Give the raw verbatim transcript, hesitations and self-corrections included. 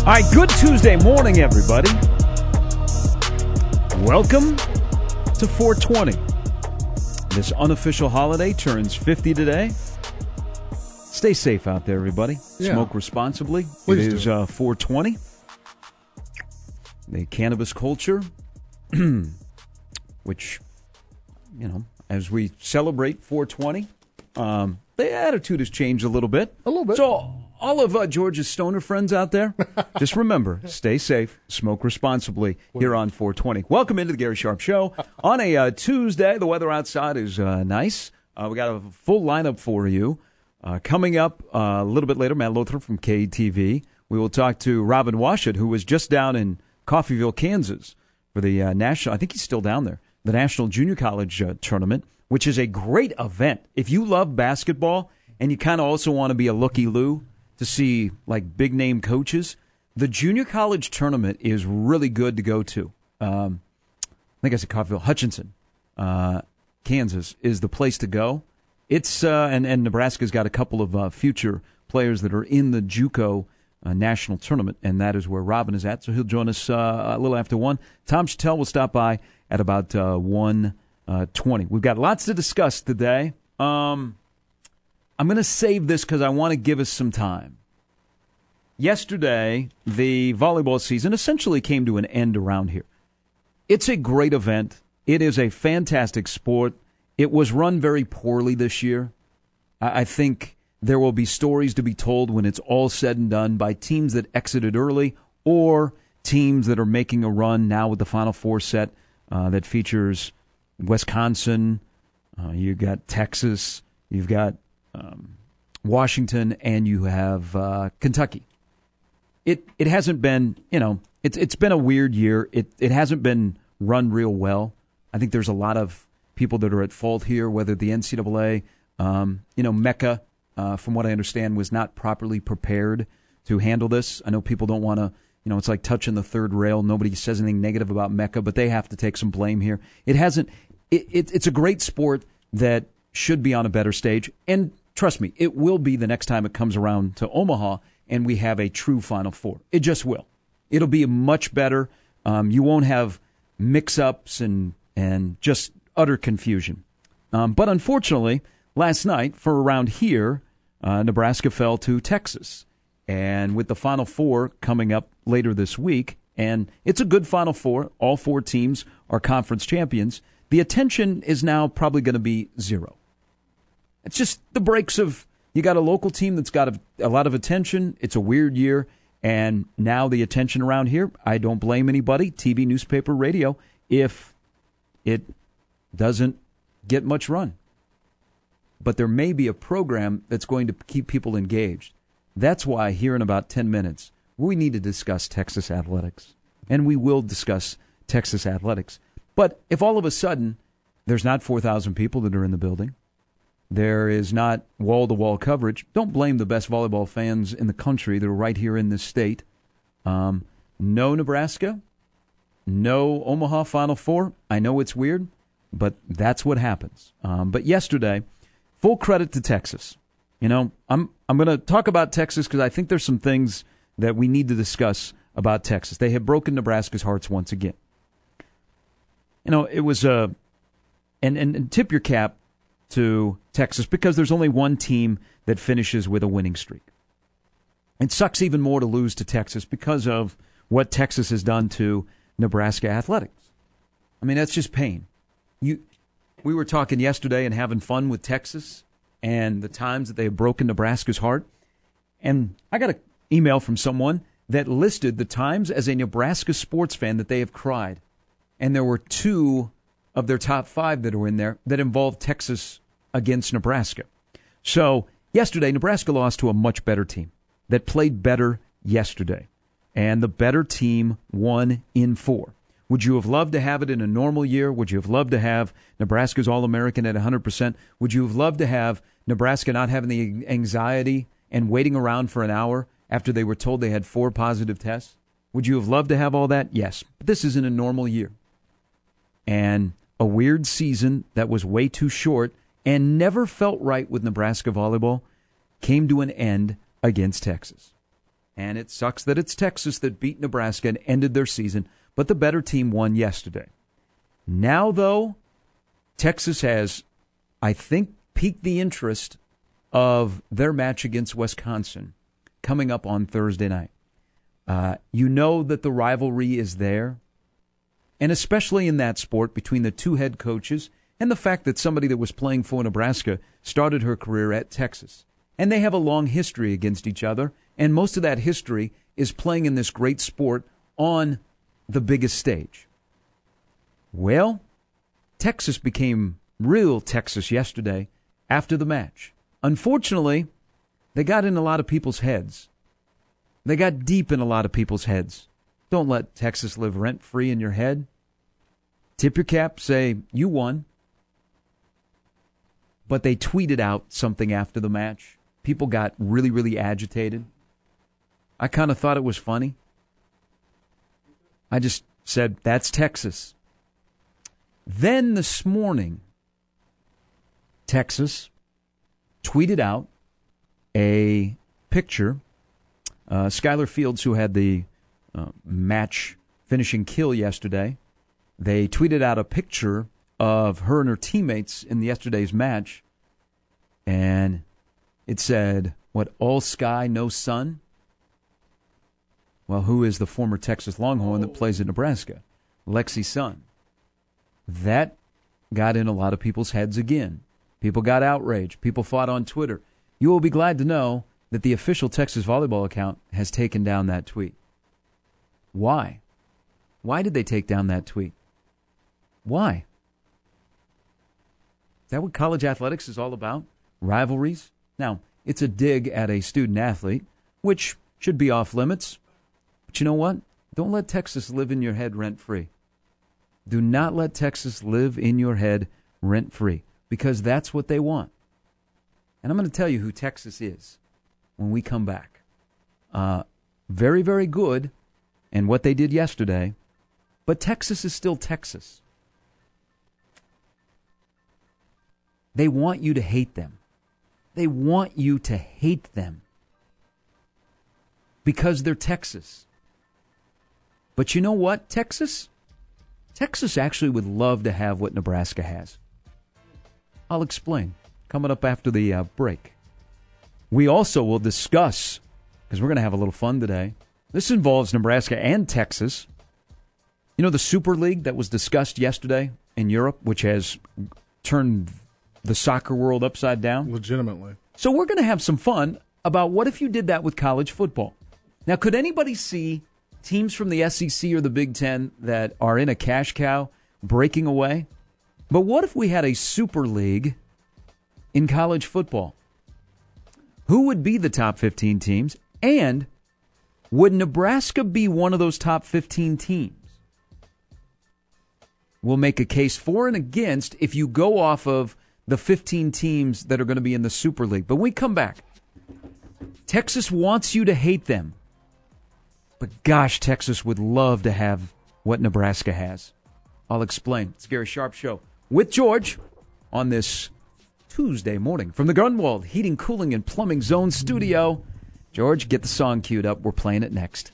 All right, good Tuesday morning, everybody. Welcome to four twenty. This unofficial holiday turns fifty today. Stay safe out there, everybody. Yeah. Smoke responsibly. Please it is uh, four twenty. The cannabis culture, which, you know, as we celebrate four twenty, um, the attitude has changed a little bit. A little bit. So all of uh, George's stoner friends out there, just remember, stay safe, smoke responsibly here on four twenty. Welcome into the Gary Sharp Show. On a uh, Tuesday, the weather outside is uh, nice. Uh, we got a full lineup for you. Uh, coming up uh, a little bit later, Matt Lothar from K T V. We will talk to Robin Washut, who was just down in Coffeyville, Kansas for the uh, national, I think he's still down there, the National Junior College uh, Tournament, which is a great event. If you love basketball and you kind of also want to be a looky-loo to see like big-name coaches, the Junior College Tournament is really good to go to. Um, I think I said Coffeyville. Hutchinson, uh, Kansas is the place to go. It's uh, and, and Nebraska's got a couple of uh, future players that are in the JUCO uh, national tournament, and that is where Robin is at. So he'll join us uh, a little after one. Tom Chattel will stop by at about uh, one twenty. We've got lots to discuss today. Um, I'm going to save this because I want to give us some time. Yesterday, the volleyball season essentially came to an end around here. It's a great event. It is a fantastic sport. It was run very poorly this year. I think there will be stories to be told when it's all said and done by teams that exited early or teams that are making a run now with the Final Four set uh, that features Wisconsin, uh, you've got Texas, you've got um, Washington, and you have uh, Kentucky. It it hasn't been, you know, it's it's been a weird year. It it hasn't been run real well. I think there's a lot of people that are at fault here, whether the N C double A, um, you know, Mecca, uh, from what I understand, was not properly prepared to handle this. I know people don't want to, you know, it's like touching the third rail. Nobody says anything negative about Mecca, but they have to take some blame here. It hasn't, it, it, it's a great sport that should be on a better stage. And trust me, it will be the next time it comes around to Omaha and we have a true Final Four. It just will. It'll be much better. Um, you won't have mix-ups and, and just utter confusion. Um, but unfortunately, last night, for around here, uh, Nebraska fell to Texas. And with the Final Four coming up later this week, and it's a good Final Four, all four teams are conference champions, the attention is now probably going to be zero. It's just the breaks of, you got a local team that's got a, a lot of attention, it's a weird year, and now the attention around here, I don't blame anybody, T V, newspaper, radio, if it doesn't get much run. But there may be a program that's going to keep people engaged. That's why here in about ten minutes, we need to discuss Texas athletics. And we will discuss Texas athletics. But if all of a sudden there's not four thousand people that are in the building, there is not wall-to-wall coverage, don't blame the best volleyball fans in the country that are right here in this state. Um, no Nebraska, no Omaha Final Four. I know it's weird, but that's what happens. Um, but yesterday, full credit to Texas. You know, I'm I'm going to talk about Texas because I think there's some things that we need to discuss about Texas. They have broken Nebraska's hearts once again. You know, it was a, and, and, and tip your cap to Texas because there's only one team that finishes with a winning streak. It sucks even more to lose to Texas because of what Texas has done to Nebraska athletics. I mean, that's just pain. You, we were talking yesterday and having fun with Texas and the times that they have broken Nebraska's heart. And I got an email from someone that listed the times as a Nebraska sports fan that they have cried. And there were two of their top five that were in there that involved Texas against Nebraska. So yesterday, Nebraska lost to a much better team that played better yesterday. And the better team won in four. Would you have loved to have it in a normal year? Would you have loved to have Nebraska's All-American at one hundred percent? Would you have loved to have Nebraska not having the anxiety and waiting around for an hour after they were told they had four positive tests? Would you have loved to have all that? Yes. But this isn't a normal year. And a weird season that was way too short and never felt right with Nebraska volleyball came to an end against Texas. And it sucks that it's Texas that beat Nebraska and ended their season, but the better team won yesterday. Now, though, Texas has, I think, piqued the interest of their match against Wisconsin coming up on Thursday night. Uh, you know that the rivalry is there, and especially in that sport between the two head coaches and the fact that somebody that was playing for Nebraska started her career at Texas. And they have a long history against each other, and most of that history is playing in this great sport on the biggest stage. Well, Texas became real Texas yesterday after the match. Unfortunately, they got in a lot of people's heads. They got deep in a lot of people's heads. Don't let Texas live rent-free in your head. Tip your cap, say, you won. But they tweeted out something after the match. People got really, really agitated. I kind of thought it was funny. I just said, that's Texas. Then this morning, Texas tweeted out a picture. Uh, Skylar Fields, who had the uh, match finishing kill yesterday, they tweeted out a picture of her and her teammates in yesterday's match, and it said, what, all sky, no sun? Well, who is the former Texas Longhorn that plays at Nebraska? Lexi Sun. That got in a lot of people's heads again. People got outraged. People fought on Twitter. You will be glad to know that the official Texas volleyball account has taken down that tweet. Why? Why did they take down that tweet? Why? Is that what college athletics is all about? Rivalries? Now, it's a dig at a student athlete, which should be off limits. But you know what? Don't let Texas live in your head rent-free. Do not let Texas live in your head rent-free, because that's what they want. And I'm going to tell you who Texas is when we come back. Uh, very, very good in what they did yesterday, but Texas is still Texas. They want you to hate them. They want you to hate them because they're Texas. But you know what, Texas? Texas actually would love to have what Nebraska has. I'll explain. Coming up after the uh, break. We also will discuss, because we're going to have a little fun today. This involves Nebraska and Texas. You know the Super League that was discussed yesterday in Europe, which has turned the soccer world upside down? Legitimately. So we're going to have some fun about what if you did that with college football. Now, could anybody see teams from the S E C or the Big Ten that are in a cash cow breaking away? But what if we had a Super League in college football? Who would be the top fifteen teams? And would Nebraska be one of those top fifteen teams? We'll make a case for and against if you go off of the fifteen teams that are going to be in the Super League. But when we come back, Texas wants you to hate them. But gosh, Texas would love to have what Nebraska has. I'll explain. It's Gary Sharp Show with George on this Tuesday morning from the Grunwald Heating, Cooling, and Plumbing Zone studio. George, get the song queued up. We're playing it next.